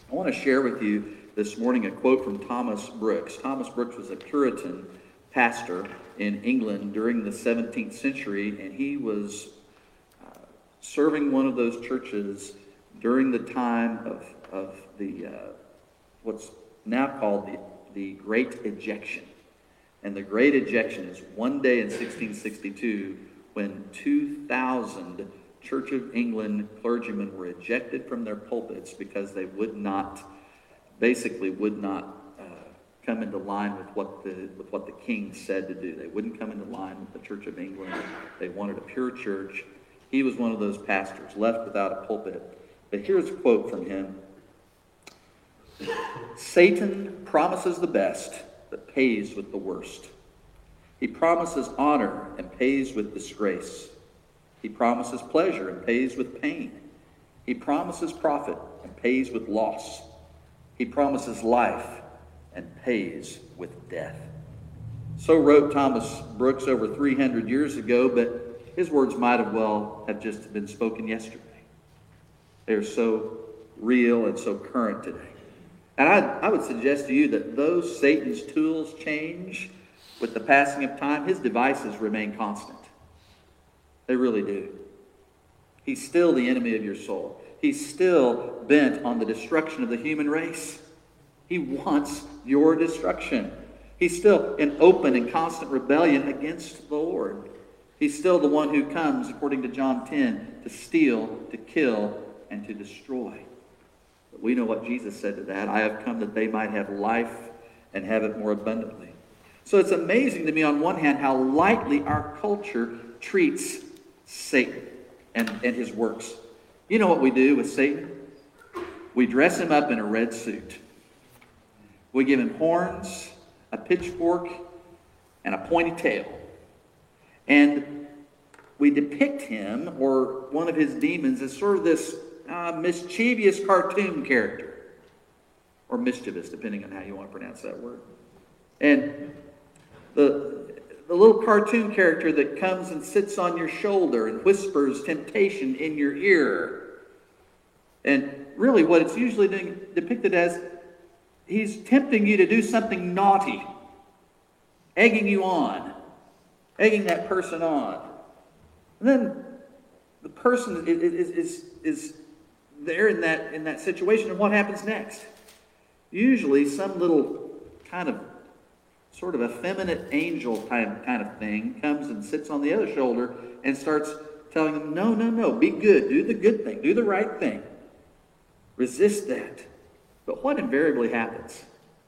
I want to share with you this morning a quote from Thomas Brooks. Thomas Brooks was a Puritan pastor in England during the 17th century, and he was serving one of those churches during the time of the what's now called the Great Ejection. And the Great Ejection is one day in 1662 when 2,000 Church of England clergymen were ejected from their pulpits because they would not come into line with what the king said to do. They wouldn't come into line with the Church of England. They wanted a pure church. He was one of those pastors left without a pulpit. But here's a quote from him. Satan promises the best, but pays with the worst. He promises honor and pays with disgrace. He promises pleasure and pays with pain. He promises profit and pays with loss. He promises life and pays with death. So wrote Thomas Brooks over 300 years ago, but his words might have just been spoken yesterday. They are so real and so current today. And I would suggest to you that though Satan's tools change with the passing of time, his devices remain constant. They really do. He's still the enemy of your soul. He's still bent on the destruction of the human race. He wants your destruction. He's still in open and constant rebellion against the Lord. He's still the one who comes, according to John 10, to steal, to kill, and to destroy. But we know what Jesus said to that. I have come that they might have life and have it more abundantly. So it's amazing to me, on one hand, how lightly our culture treats Satan and his works. You know what we do with Satan? We dress him up in a red suit. We give him horns, a pitchfork, and a pointy tail. And we depict him, or one of his demons, as sort of this mischievous cartoon character. Or mischievous, depending on how you want to pronounce that word. And the little cartoon character that comes and sits on your shoulder and whispers temptation in your ear. And really what it's usually depicted as, he's tempting you to do something naughty, egging you on, egging that person on. And then the person is there in that situation, and what happens next? Usually some little kind of sort of effeminate angel kind of thing comes and sits on the other shoulder and starts telling them, no, be good, do the good thing, do the right thing. Resist that. But what invariably happens?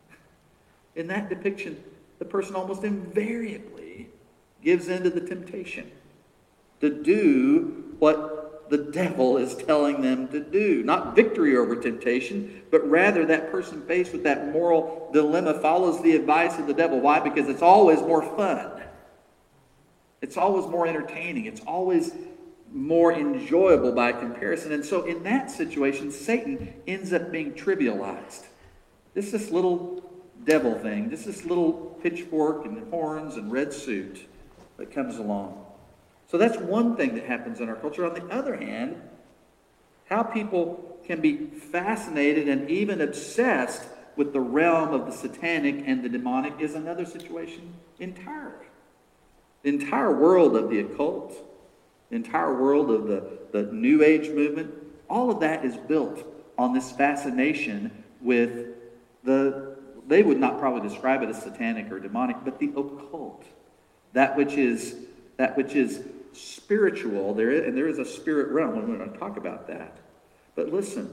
In that depiction, the person almost invariably gives in to the temptation to do what the devil is telling them to do. Not victory over temptation, but rather that person faced with that moral dilemma follows the advice of the devil. Why? Because it's always more fun. It's always more entertaining. It's always more enjoyable by comparison. And so in that situation, Satan ends up being trivialized. This little devil thing, this little pitchfork and horns and red suit that comes along. So that's one thing that happens in our culture. On the other hand, how people can be fascinated and even obsessed with the realm of the satanic and the demonic is another situation entirely. The entire world of the occult, the entire world of the New Age movement, all of that is built on this fascination with they would not probably describe it as satanic or demonic, but the occult. That which is spiritual, there is a spirit realm, and we're going to talk about that. But listen,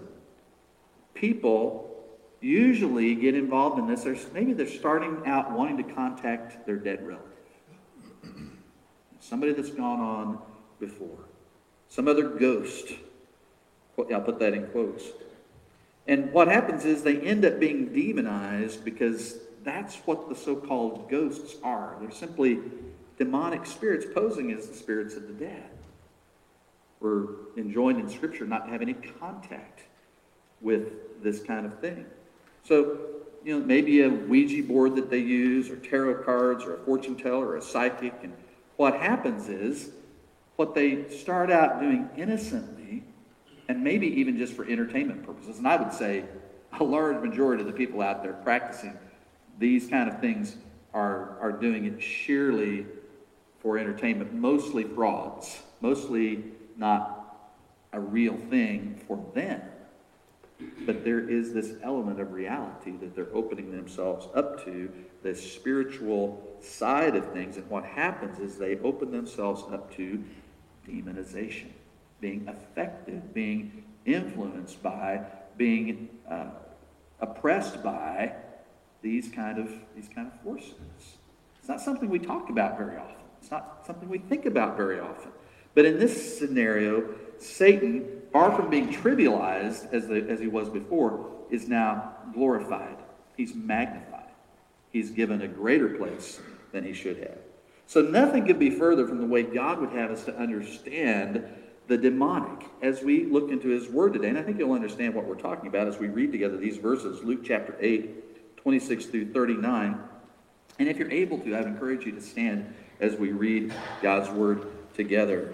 people usually get involved in this. Maybe they're starting out wanting to contact their dead relative. Somebody that's gone on before. Some other ghost. I'll put that in quotes. And what happens is they end up being demonized because that's what the so-called ghosts are. They're simply demonic spirits posing as the spirits of the dead. We're enjoined in Scripture not to have any contact with this kind of thing. So, maybe a Ouija board that they use, or tarot cards, or a fortune teller, or a psychic. And what happens is, what they start out doing innocently, and maybe even just for entertainment purposes, and I a large majority of the people out there practicing these kind of things are doing it sheerly for entertainment, mostly frauds, mostly not a real thing for them. But there is this element of reality that they're opening themselves up to, this spiritual side of things. And what happens is they open themselves up to demonization, being affected, being influenced by, being oppressed by these kind of forces. It's not something we talk about very often. It's not something we think about very often. But in this scenario, Satan, far from being trivialized as he was before, is now glorified. He's magnified. He's given a greater place than he should have. So nothing could be further from the way God would have us to understand the demonic as we look into his word today. And I think you'll understand what we're talking about as we read together these verses, Luke chapter 8, 26 through 39. And if you're able to, I'd encourage you to stand as we read God's word together.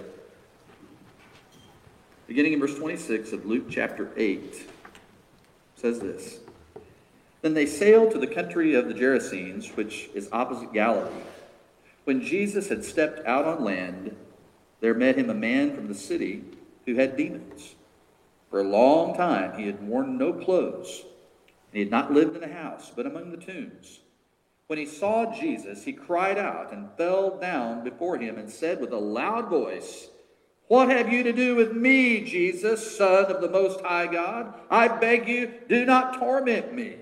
Beginning in verse 26 of Luke chapter 8, says this. Then they sailed to the country of the Gerasenes, which is opposite Galilee. When Jesus had stepped out on land, there met him a man from the city who had demons. For a long time he had worn no clothes, and he had not lived in a house, but among the tombs. When he saw Jesus, he cried out and fell down before him and said with a loud voice, "What have you to do with me, Jesus, Son of the Most High God? I beg you, do not torment me."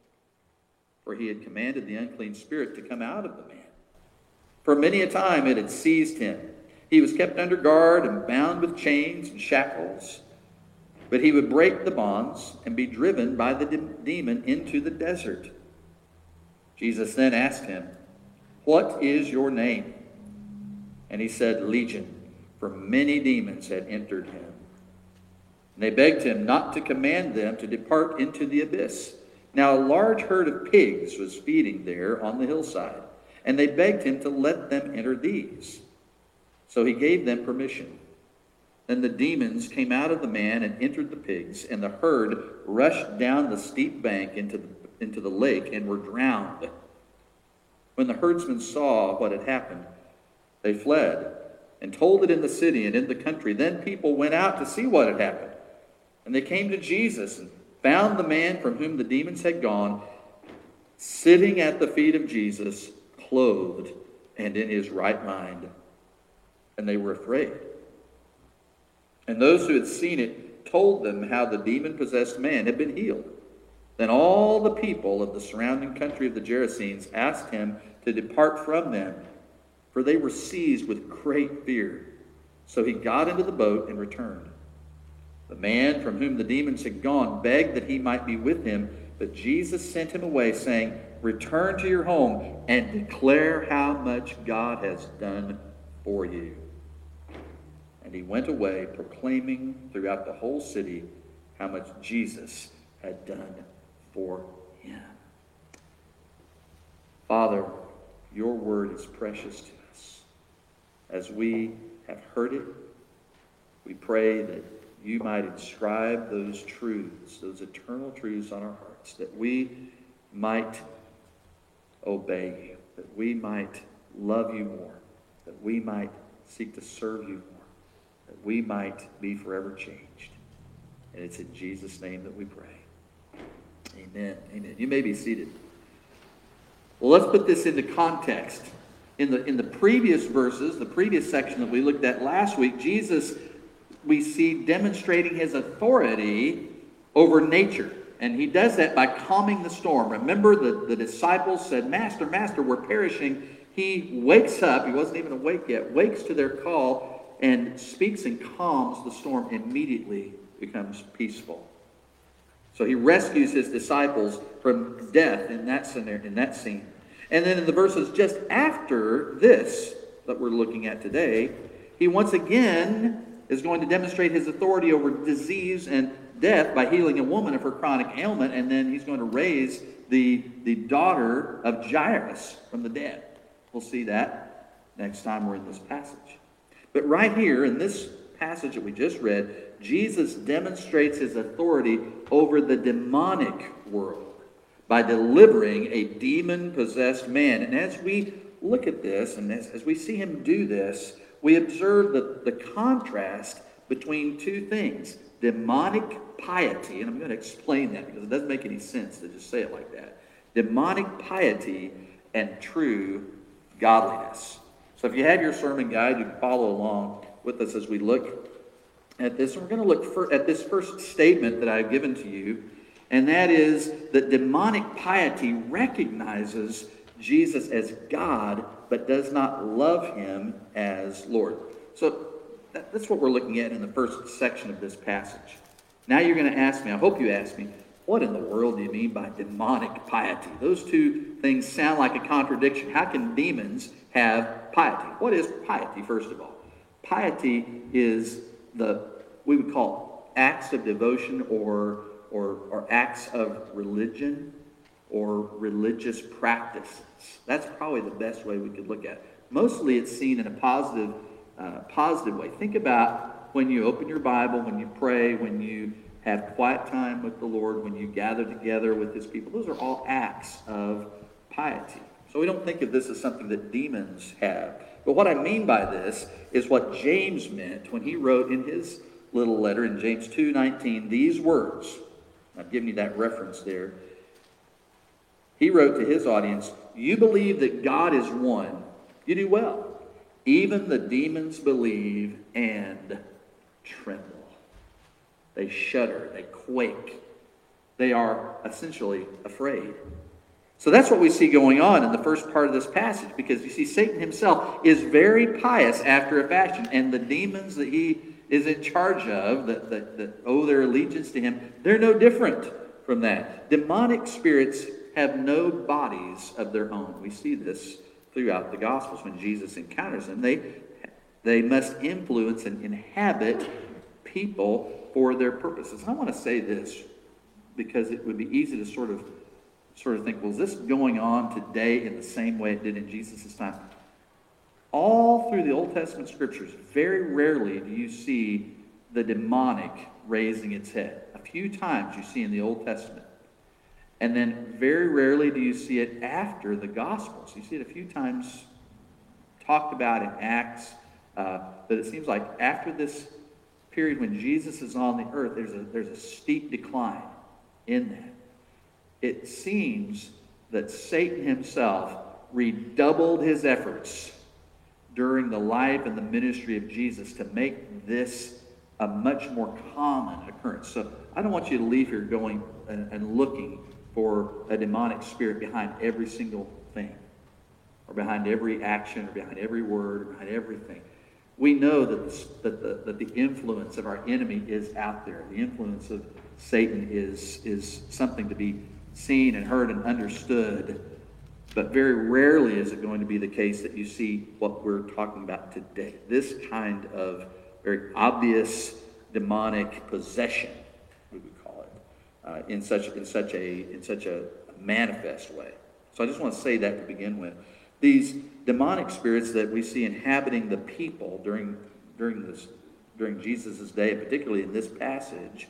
For he had commanded the unclean spirit to come out of the man. For many a time it had seized him. He was kept under guard and bound with chains and shackles. But he would break the bonds and be driven by the demon into the desert. Jesus then asked him, "What is your name?" And he said, "Legion," for many demons had entered him. And they begged him not to command them to depart into the abyss. Now a large herd of pigs was feeding there on the hillside, and they begged him to let them enter these. So he gave them permission. Then the demons came out of the man and entered the pigs, and the herd rushed down the steep bank into the lake and were drowned. When the herdsmen saw what had happened, they fled and told it in the city and in the country. Then people went out to see what had happened. And they came to Jesus and found the man from whom the demons had gone, sitting at the feet of Jesus, clothed and in his right mind. And they were afraid. And those who had seen it told them how the demon-possessed man had been healed. Then all the people of the surrounding country of the Gerasenes asked him to depart from them, for they were seized with great fear. So he got into the boat and returned. The man from whom the demons had gone begged that he might be with him, but Jesus sent him away, saying, "Return to your home and declare how much God has done for you." And he went away, proclaiming throughout the whole city how much Jesus had done for him. Father, your word is precious to us. As we have heard it, we pray that you might inscribe those truths, those eternal truths on our hearts, that we might obey you, that we might love you more, that we might seek to serve you more, that we might be forever changed. And it's in Jesus' name that we pray. Amen. Amen. You may be seated. Well, let's put this into context. In the previous verses, the previous section that we looked at last week, Jesus, we see demonstrating his authority over nature. And he does that by calming the storm. Remember, the disciples said, "Master, Master, we're perishing." He wakes up, he wasn't even awake yet, wakes to their call and speaks and calms the storm. Immediately becomes peaceful. So he rescues his disciples from death in that scenario, in that scene. And then in the verses just after this that we're looking at today, he once again is going to demonstrate his authority over disease and death by healing a woman of her chronic ailment, and then he's going to raise the daughter of Jairus from the dead. We'll see that next time we're in this passage. But right here in this passage that we just read, Jesus demonstrates his authority over the demonic world by delivering a demon-possessed man. And as we look at this, and as we see him do this, we observe the contrast between two things: demonic piety, and I'm going to explain that because it doesn't make any sense to just say it like that. Demonic piety and true godliness. So if you have your sermon guide, you can follow along with us as we look at this. And we're going to look at this first statement that I've given to you, and that is that demonic piety recognizes Jesus as God, but does not love him as Lord. So that's what we're looking at in the first section of this passage. Now you're going to ask me, I hope you ask me, what in the world do you mean by demonic piety? Those two things sound like a contradiction. How can demons have piety? What is piety, first of all? Piety is we would call acts of devotion or acts of religion or religious practices. That's probably the best way we could look at it. Mostly it's seen in a positive way. Think about when you open your Bible, when you pray, when you have quiet time with the Lord, when you gather together with his people. Those are all acts of piety. So we don't think of this as something that demons have. But what I mean by this is what James meant when he wrote in his little letter in James 2:19 these words. I've given you that reference there. He wrote to his audience, "You believe that God is one. You do well. Even the demons believe and tremble." They shudder, they quake. They are essentially afraid. So that's what we see going on in the first part of this passage, because you see Satan himself is very pious after a fashion, and the demons that he is in charge of, that owe their allegiance to him, they're no different from that. Demonic spirits have no bodies of their own. We see this throughout the Gospels when Jesus encounters them. They must influence and inhabit people for their purposes. I want to say this because it would be easy to sort of think, well, is this going on today in the same way it did in Jesus' time? All through the Old Testament scriptures, very rarely do you see the demonic raising its head. A few times you see in the Old Testament. And then very rarely do you see it after the Gospels. You see it a few times talked about in Acts, but it seems like after this period when Jesus is on the earth, there's a steep decline in that. It seems that Satan himself redoubled his efforts during the life and the ministry of Jesus to make this a much more common occurrence. So I don't want you to leave here going and looking for a demonic spirit behind every single thing, or behind every action, or behind every word, or behind everything. We know that the influence of our enemy is out there. The influence of Satan is something to be seen and heard and understood, but very rarely is it going to be the case that you see what we're talking about today. This kind of very obvious demonic possession, we would call it, in such a manifest way. So I just want to say that to begin with. These demonic spirits that we see inhabiting the people during Jesus' day, and particularly in this passage,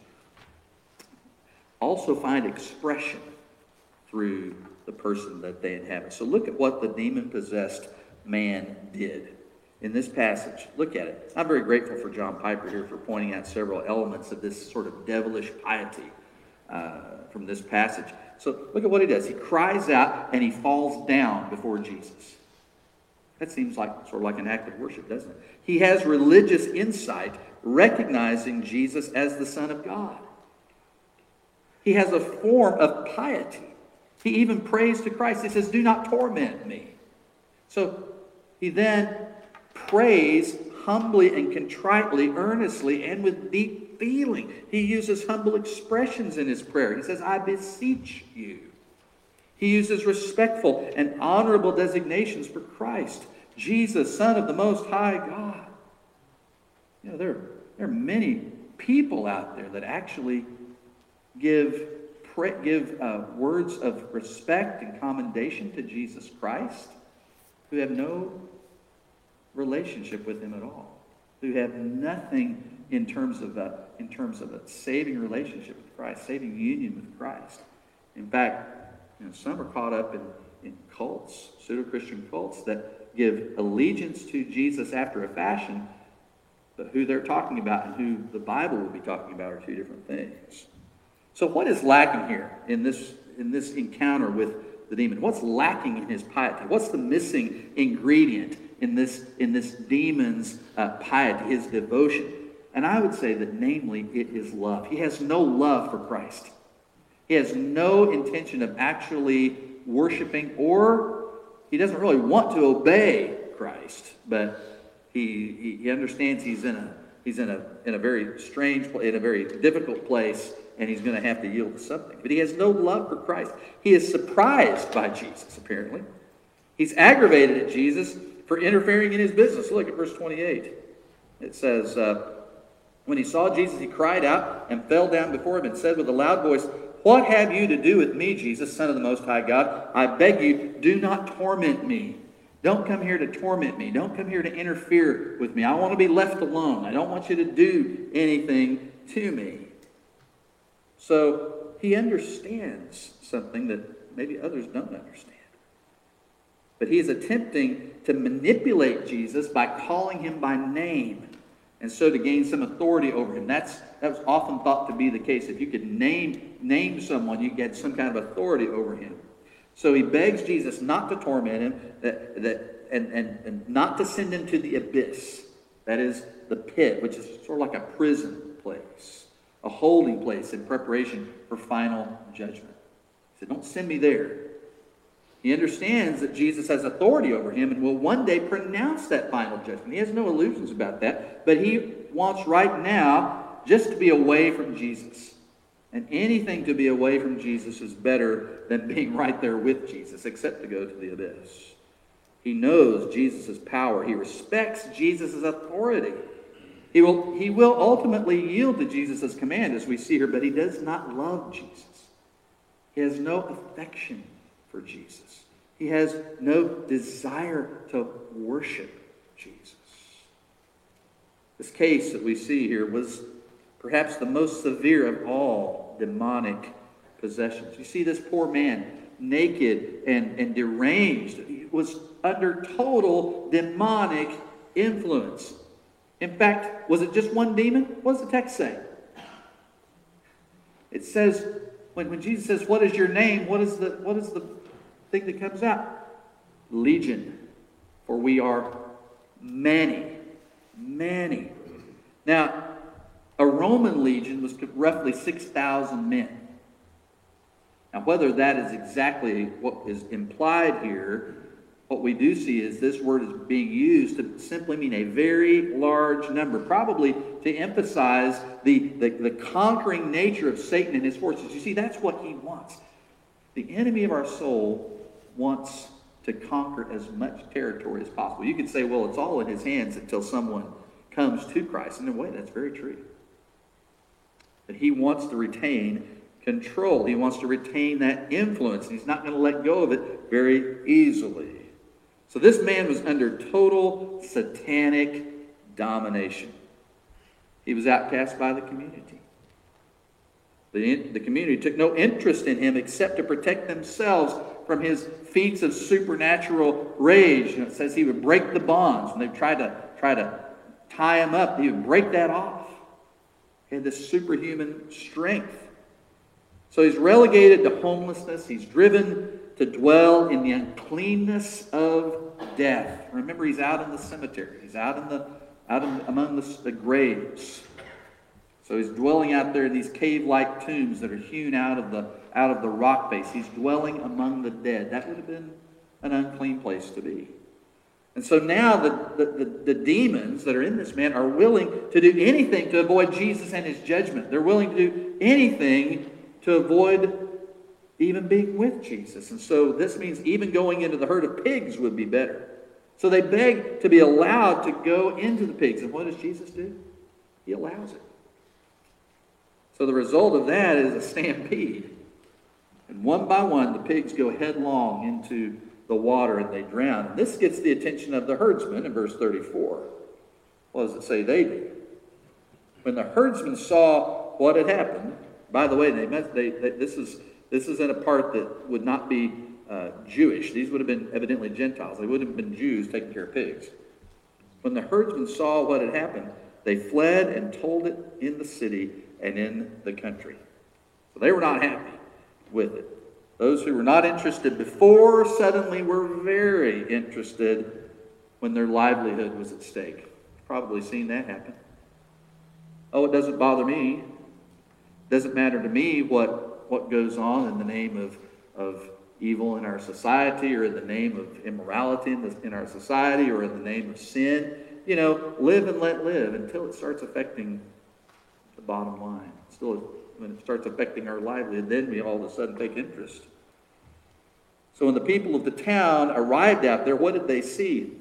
also find expression through the person that they inhabit. So look at what the demon-possessed man did in this passage. Look at it. I'm very grateful for John Piper here for pointing out several elements of this sort of devilish piety from this passage. So look at what he does. He cries out and he falls down before Jesus. That seems like sort of like an act of worship, doesn't it? He has religious insight, recognizing Jesus as the Son of God. He has a form of piety. He even prays to Christ. He says, "Do not torment me." So he then prays humbly and contritely, earnestly, and with deep feeling. He uses humble expressions in his prayer. He says, "I beseech you." He uses respectful and honorable designations for Christ. Jesus, Son of the Most High God. You know, there are many people out there that actually give words of respect and commendation to Jesus Christ who have no relationship with him at all, who have nothing in terms of a saving relationship with Christ, saving union with Christ. In fact, some are caught up in cults, pseudo-Christian cults that give allegiance to Jesus after a fashion, but who they're talking about and who the Bible will be talking about are two different things. So what is lacking here in this encounter with the demon? What's lacking in his piety? What's the missing ingredient in this demon's piety, his devotion? And I would say that namely it is love. He has no love for Christ. He has no intention of actually worshiping, or he doesn't really want to obey Christ, but he understands he's in a very strange, in a very difficult place, and he's going to have to yield to something. But he has no love for Christ. He is surprised by Jesus, apparently. He's aggravated at Jesus for interfering in his business. Look at verse 28. It says, when he saw Jesus, he cried out and fell down before him and said with a loud voice, "What have you to do with me, Jesus, Son of the Most High God? I beg you, do not torment me. Don't come here to torment me. Don't come here to interfere with me. I want to be left alone. I don't want you to do anything to me." So he understands something that maybe others don't understand. But he is attempting to manipulate Jesus by calling him by name, and so to gain some authority over him. That was often thought to be the case. If you could name someone, you get some kind of authority over him. So he begs Jesus not to torment him, and not to send him to the abyss. That is the pit, which is sort of like a prison place, a holding place in preparation for final judgment. He said, "Don't send me there." He understands that Jesus has authority over him and will one day pronounce that final judgment. He has no illusions about that, but he wants right now just to be away from Jesus. And anything to be away from Jesus is better than being right there with Jesus, except to go to the abyss. He knows Jesus' power. He respects Jesus' authority. He will ultimately yield to Jesus' command, as we see here, but he does not love Jesus. He has no affection for Jesus. He has no desire to worship Jesus. This case that we see here was perhaps the most severe of all demonic possessions. You see this poor man, naked and deranged. He was under total demonic influence. In fact, was it just one demon? What does the text say? It says, when Jesus says, "What is your name?" What is the thing that comes out? Legion. For we are many. Many. Now, a Roman legion was roughly 6,000 men. Now, whether that is exactly what is implied here, what we do see is this word is being used to simply mean a very large number, probably to emphasize the conquering nature of Satan and his forces. You see, that's what he wants. The enemy of our soul wants to conquer as much territory as possible. You could say, well, it's all in his hands until someone comes to Christ. In a way, that's very true. But he wants to retain control. He wants to retain that influence. He's not going to let go of it very easily. So this man was under total satanic domination. He was outcast by the community. The community took no interest in him except to protect themselves from his feats of supernatural rage. It says he would break the bonds. When they tried to tie him up, he would break that off. He had this superhuman strength. So he's relegated to homelessness. He's driven to dwell in the uncleanness of death. Remember, he's out in the cemetery. He's among the graves. So he's dwelling out there in these cave-like tombs that are hewn out of the rock face. He's dwelling among the dead. That would have been an unclean place to be. And so now the demons that are in this man are willing to do anything to avoid Jesus and his judgment. They're willing to do anything to avoid even being with Jesus. And so this means even going into the herd of pigs would be better. So they beg to be allowed to go into the pigs. And what does Jesus do? He allows it. So the result of that is a stampede. And one by one, the pigs go headlong into the water and they drown. And this gets the attention of the herdsmen in verse 34. What does it say they do? When the herdsmen saw what had happened, by the way, this is in a part that would not be Jewish. These would have been evidently Gentiles. They wouldn't have been Jews taking care of pigs. When the herdsmen saw what had happened, they fled and told it in the city and in the country. So they were not happy with it. Those who were not interested before suddenly were very interested when their livelihood was at stake. You've probably seen that happen. Oh, it doesn't bother me. It doesn't matter to me what goes on in the name of evil in our society, or in the name of immorality in our society, or in the name of sin. Live and let live until it starts affecting the bottom line. Still, when it starts affecting our livelihood, then we all of a sudden take interest. So when the people of the town arrived out there, what did they see?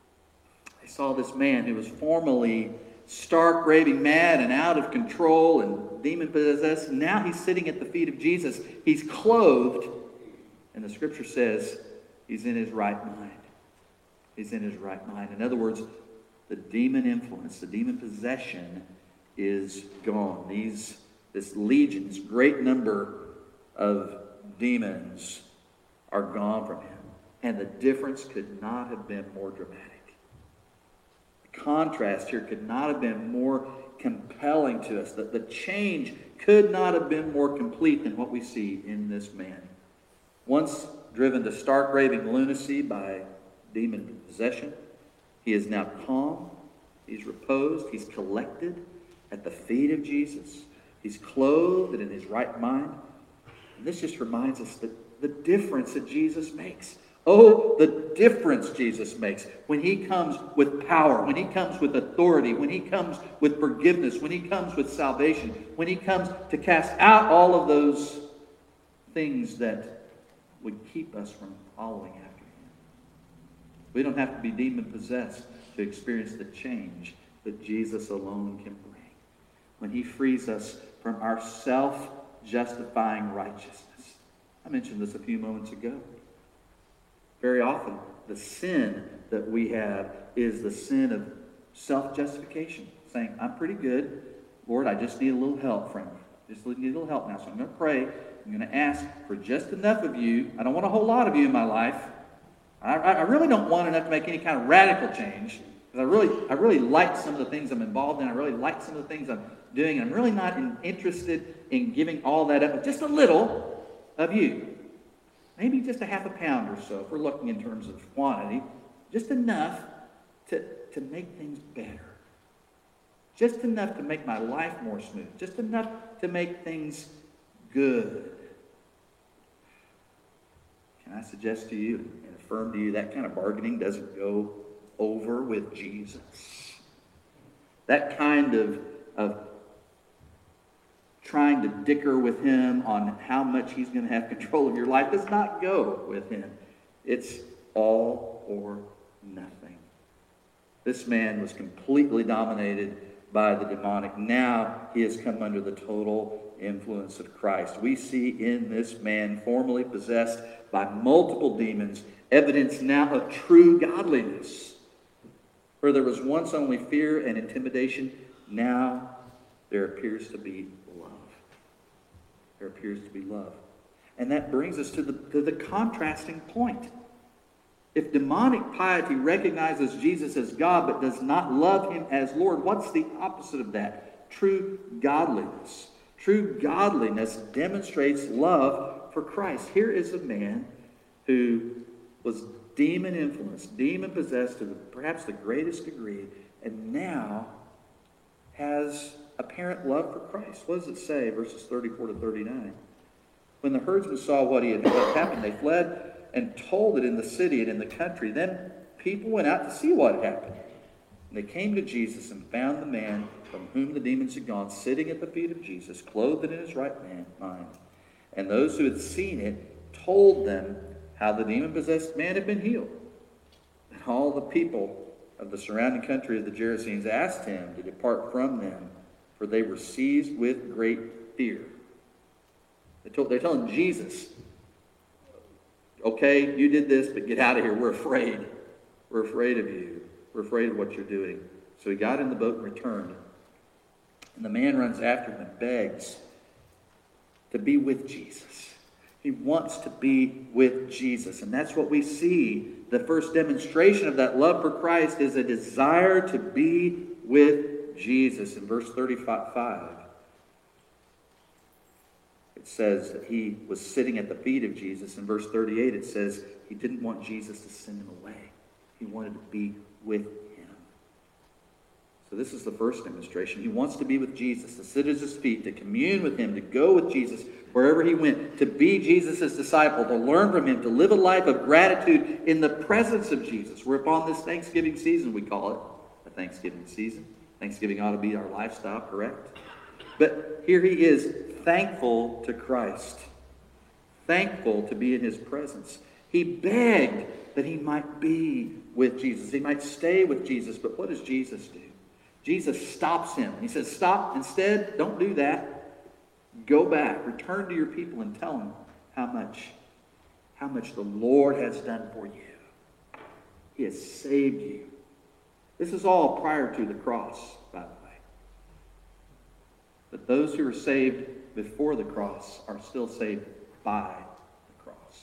They saw this man who was formerly stark, raving mad and out of control and demon-possessed. Now he's sitting at the feet of Jesus. He's clothed, and the scripture says he's in his right mind. He's in his right mind. In other words, the demon influence, the demon possession is gone. This legion, this great number of demons are gone from him. And the difference could not have been more dramatic. The contrast here could not have been more compelling to us. The change could not have been more complete than what we see in this man. Once driven to stark raving lunacy by demon possession, he is now calm, he's reposed, he's collected at the feet of Jesus. He's clothed and in his right mind. And this just reminds us that the difference that Jesus makes. Oh, the difference Jesus makes when he comes with power, when he comes with authority, when he comes with forgiveness, when he comes with salvation, when he comes to cast out all of those things that would keep us from following after him. We don't have to be demon-possessed to experience the change that Jesus alone can bring. When he frees us from our self-justifying righteousness. I mentioned this a few moments ago. Very often, the sin that we have is the sin of self-justification. Saying, I'm pretty good. Lord, I just need a little help from you. Just need a little help now. So I'm going to pray. I'm going to ask for just enough of you. I don't want a whole lot of you in my life. I really don't want enough to make any kind of radical change. Because I really like some of the things I'm involved in. I really like some of the things I'm doing. And I'm really not interested in giving all that up. But just a little of you. Maybe just a half a pound or so, if we're looking in terms of quantity. Just enough to make things better. Just enough to make my life more smooth. Just enough to make things good. Can I suggest to you and affirm to you that kind of bargaining doesn't go over with Jesus? That kind of trying to dicker with him on how much he's going to have control of your life does not go with him. It's all or nothing. This man was completely dominated by the demonic. Now he has come under the total influence of Christ. We see in this man, formerly possessed by multiple demons, evidence now of true godliness. Where there was once only fear and intimidation, now there appears to be love. There appears to be love. And that brings us to the contrasting point. If demonic piety recognizes Jesus as God but does not love him as Lord, what's the opposite of that? True godliness. True godliness demonstrates love for Christ. Here is a man who was demon-influenced, demon-possessed to perhaps the greatest degree, and now has apparent love for Christ. What does it say, verses 34 to 39? When the herdsmen saw what had happened, they fled and told it in the city and in the country. Then people went out to see what had happened. And they came to Jesus and found the man from whom the demons had gone, sitting at the feet of Jesus, clothed in his right mind. And those who had seen it told them how the demon-possessed man had been healed. And all the people of the surrounding country of the Gerasenes asked him to depart from them, for they were seized with great fear. They're telling Jesus, okay, you did this, but get out of here. We're afraid. We're afraid of you. We're afraid of what you're doing. So he got in the boat and returned. And the man runs after him and begs to be with Jesus. He wants to be with Jesus. And that's what we see. The first demonstration of that love for Christ is a desire to be with Jesus. In verse 35, it says that he was sitting at the feet of Jesus. In verse 38, it says he didn't want Jesus to send him away. He wanted to be with him. So this is the first demonstration. He wants to be with Jesus, to sit at his feet, to commune with him, to go with Jesus wherever he went, to be Jesus' disciple, to learn from him, to live a life of gratitude in the presence of Jesus. We're upon this Thanksgiving season, we call it a Thanksgiving season. Thanksgiving ought to be our lifestyle, correct? But here he is, thankful to Christ, thankful to be in his presence. He begged that he might be with Jesus. He might stay with Jesus. But what does Jesus do? Jesus stops him. He says, stop. Instead, don't do that. Go back. Return to your people and tell them how much the Lord has done for you. He has saved you. This is all prior to the cross, by the way. But those who are saved before the cross are still saved by the cross.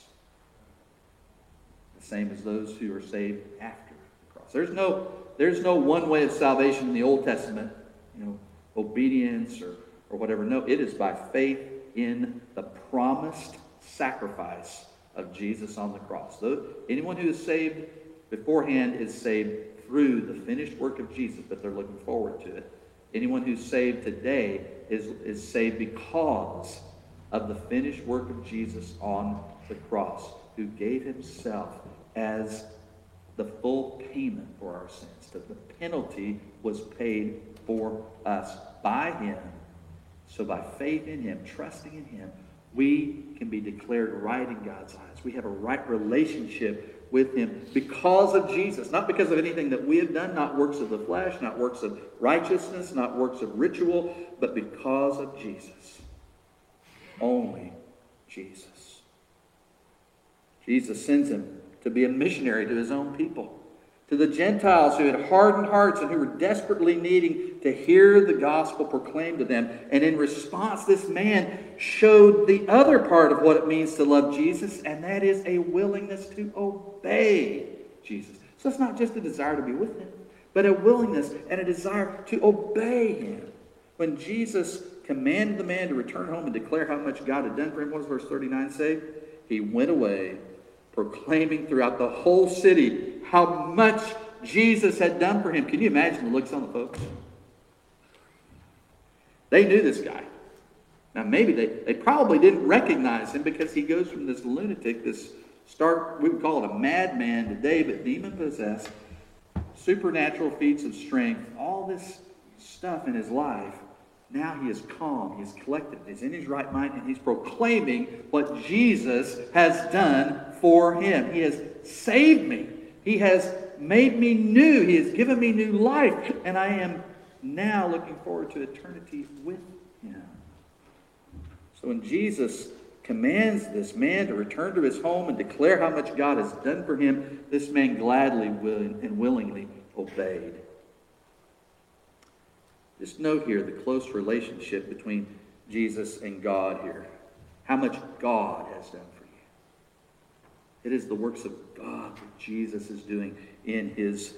The same as those who are saved after the cross. There's no one way of salvation in the Old Testament, obedience or whatever. No, it is by faith in the promised sacrifice of Jesus on the cross. Anyone who is saved beforehand is saved through the finished work of Jesus, but they're looking forward to it. Anyone who's saved today is saved because of the finished work of Jesus on the cross, who gave himself as the full payment for our sins. That the penalty was paid for us by him. So by faith in him, trusting in him, we can be declared right in God's eyes. We have a right relationship with him because of Jesus. Not because of anything that we have done, not works of the flesh, not works of righteousness, not works of ritual, but because of Jesus. Only Jesus. Jesus sends him to be a missionary to his own people, to the Gentiles who had hardened hearts and who were desperately needing to hear the gospel proclaimed to them. And in response, this man showed the other part of what it means to love Jesus, and that is a willingness to obey Jesus. So it's not just a desire to be with him, but a willingness and a desire to obey him. When Jesus commanded the man to return home and declare how much God had done for him, what does verse 39 say? He went away, proclaiming throughout the whole city how much Jesus had done for him. Can you imagine the looks on the folks? They knew this guy. Now maybe they probably didn't recognize him because he goes from this lunatic, we would call it a madman today, but demon-possessed, supernatural feats of strength, all this stuff in his life. Now he is calm, he is collected, he's in his right mind, and he's proclaiming what Jesus has done for him. He has saved me. He has made me new. He has given me new life. And I am now looking forward to eternity with him. So when Jesus commands this man to return to his home and declare how much God has done for him, this man gladly and willingly obeyed. Just note here the close relationship between Jesus and God here. How much God has done for you. It is the works of God that Jesus is doing in his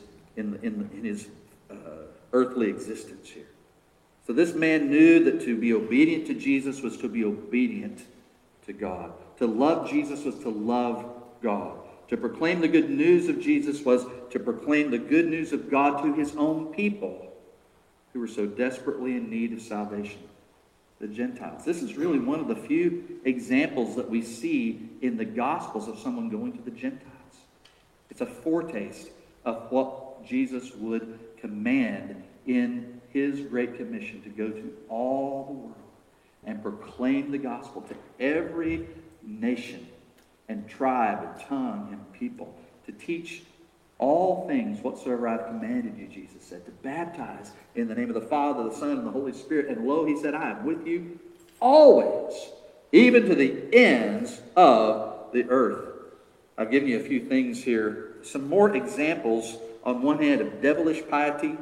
earthly existence here. So this man knew that to be obedient to Jesus was to be obedient to God. To love Jesus was to love God. To proclaim the good news of Jesus was to proclaim the good news of God to his own people who were so desperately in need of salvation, the Gentiles. This is really one of the few examples that we see in the Gospels of someone going to the Gentiles. It's a foretaste of what Jesus would command in his Great Commission, to go to all the world and proclaim the gospel to every nation and tribe and tongue and people, to teach all things whatsoever I've commanded you, Jesus said, to baptize in the name of the Father, the Son, and the Holy Spirit. And lo, he said, I am with you always, even to the ends of the earth. I've given you a few things here, some more examples on one hand of devilish piety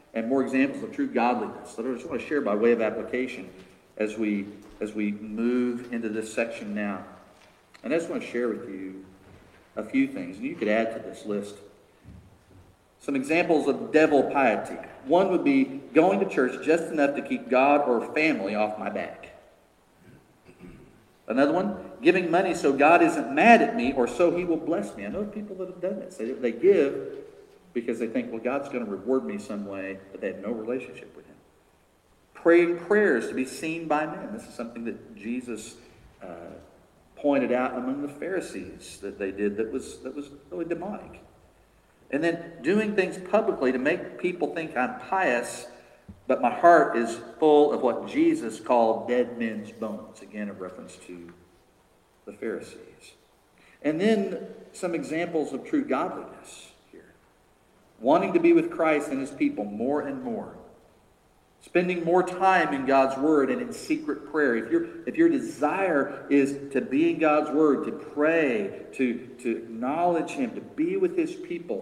and more examples of true godliness that I just want to share by way of application as we move into this section now. And I just want to share with you a few things, and you could add to this list. Some examples of devil piety. One would be going to church just enough to keep God or family off my back. Another one, giving money so God isn't mad at me or so he will bless me. I know people that have done this. They give because they think, well, God's going to reward me some way, but they have no relationship with him. Praying prayers to be seen by men. This is something that Jesus pointed out among the Pharisees that they did that was really demonic. And then doing things publicly to make people think I'm pious, but my heart is full of what Jesus called dead men's bones. Again, a reference to the Pharisees. And then some examples of true godliness here. Wanting to be with Christ and his people more and more. Spending more time in God's Word and in secret prayer. If your desire is to be in God's Word, to pray, to acknowledge him, to be with his people,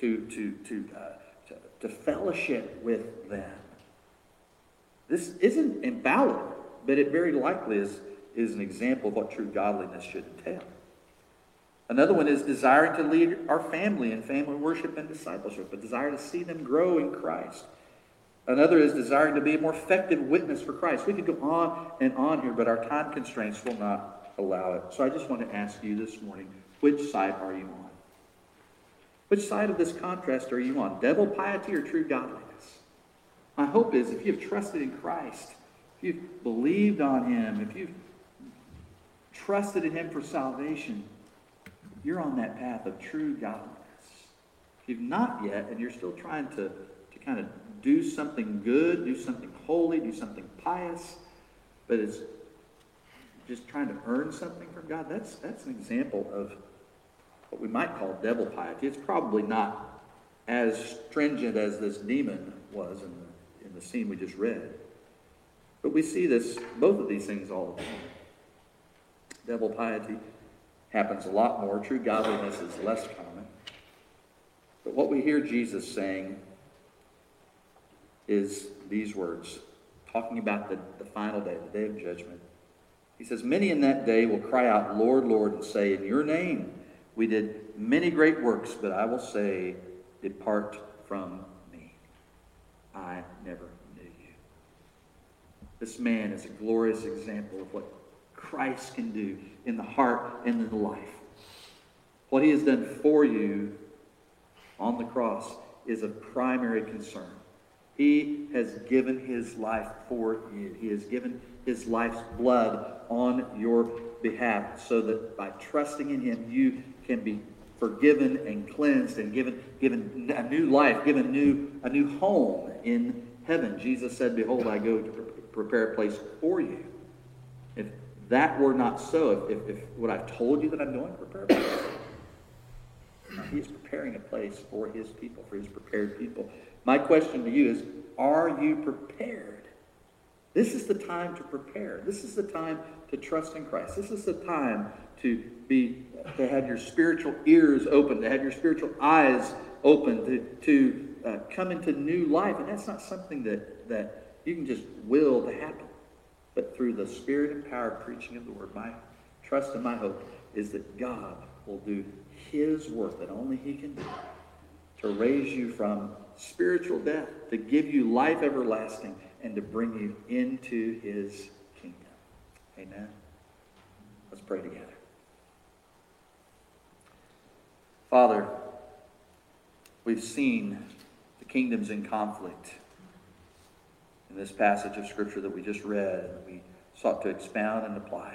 to fellowship with them. This isn't infallible, but it very likely is an example of what true godliness should entail. Another one is desiring to lead our family in family worship and discipleship, a desire to see them grow in Christ. Another is desiring to be a more effective witness for Christ. We could go on and on here, but our time constraints will not allow it. So I just want to ask you this morning, which side are you on? Which side of this contrast are you on? Devil piety or true godliness? My hope is if you've trusted in Christ, if you've believed on him, if you've trusted in him for salvation, you're on that path of true godliness. If you've not yet, and you're still trying to kind of do something good, do something holy, do something pious, but it's just trying to earn something from God, that's an example of what we might call devil piety. It's probably not as stringent as this demon was in the scene we just read. But we see both of these things all the time. Devil piety happens a lot more. True godliness is less common. But what we hear Jesus saying is these words, talking about the final day, the day of judgment. He says, many in that day will cry out, Lord, Lord, and say, in your name we did many great works, but I will say, depart from me. I never knew you. This man is a glorious example of what Christ can do in the heart and in the life. What he has done for you on the cross is of primary concern. He has given his life for you. He has given his life's blood on your behalf so that by trusting in him, you can be forgiven and cleansed and given a new life, given a new home in heaven. Jesus said, behold, I go to prepare a place for you. If that were not so, if what I've told you that I'm doing, prepare a place. He's preparing a place for his people, for his prepared people. My question to you is, are you prepared? This is the time to prepare. This is the time to trust in Christ. This is the time to have your spiritual ears open, to have your spiritual eyes open, to come into new life. And that's not something that you can just will to happen. But through the spirit and power of preaching of the word, my trust and my hope is that God will do his work that only he can do to raise you from spiritual death, to give you life everlasting, and to bring you into his kingdom. Amen. Let's pray together. Father, we've seen the kingdoms in conflict in this passage of Scripture that we just read and we sought to expound and apply.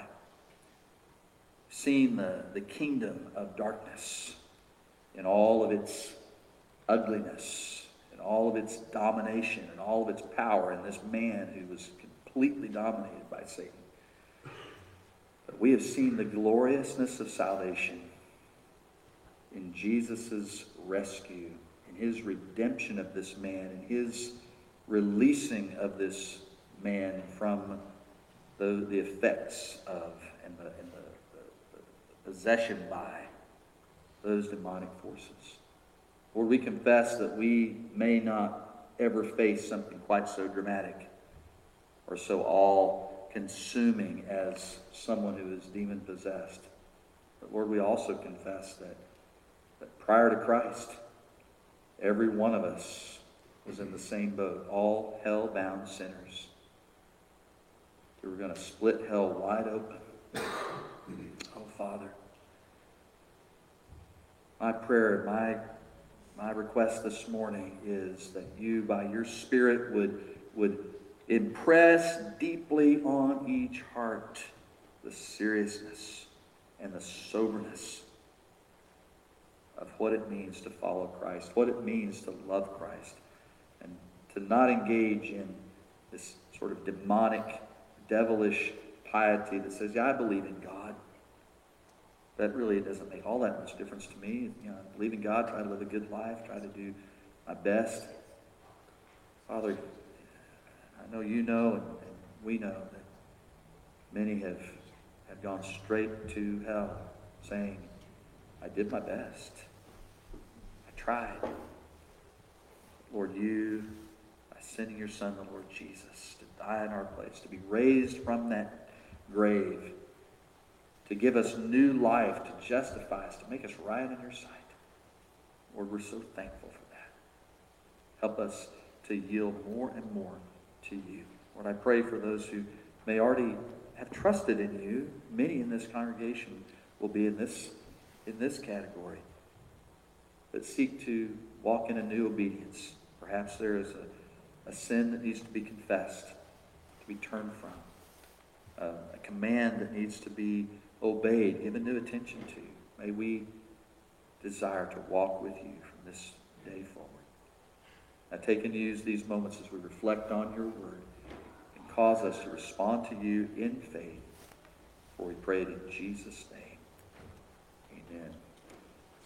Seen the kingdom of darkness in all of its ugliness, in all of its domination, and all of its power in this man who was completely dominated by Satan. But we have seen the gloriousness of salvation in Jesus' rescue, in his redemption of this man, in his releasing of this man from the effects of and the possession by those demonic forces. Lord, we confess that we may not ever faced something quite so dramatic or so all-consuming as someone who is demon-possessed. But Lord, we also confess that prior to Christ, every one of us was in the same boat, all hell-bound sinners. We were going to split hell wide open. Oh, Father, my prayer, my request this morning is that you, by your Spirit, would impress deeply on each heart the seriousness and the soberness of what it means to follow Christ, what it means to love Christ, and to not engage in this sort of demonic, devilish piety that says, yeah, I believe in God. That really doesn't make all that much difference to me. You know, I believe in God, try to live a good life, try to do my best. Father, I know you know, and we know that many have gone straight to hell saying, I did my best. I tried. Lord, you, by sending your Son, the Lord Jesus, to die in our place, to be raised from that grave, to give us new life, to justify us, to make us right in your sight. Lord, we're so thankful for that. Help us to yield more and more to you. Lord, I pray for those who may already have trusted in you. Many in this congregation will be in this category, that seek to walk in a new obedience. Perhaps there is a sin that needs to be confessed, to be turned from, a command that needs to be obeyed, given new attention to. May we desire to walk with you from this day forward. Now take and use these moments as we reflect on your word and cause us to respond to you in faith, for we pray it in Jesus' name.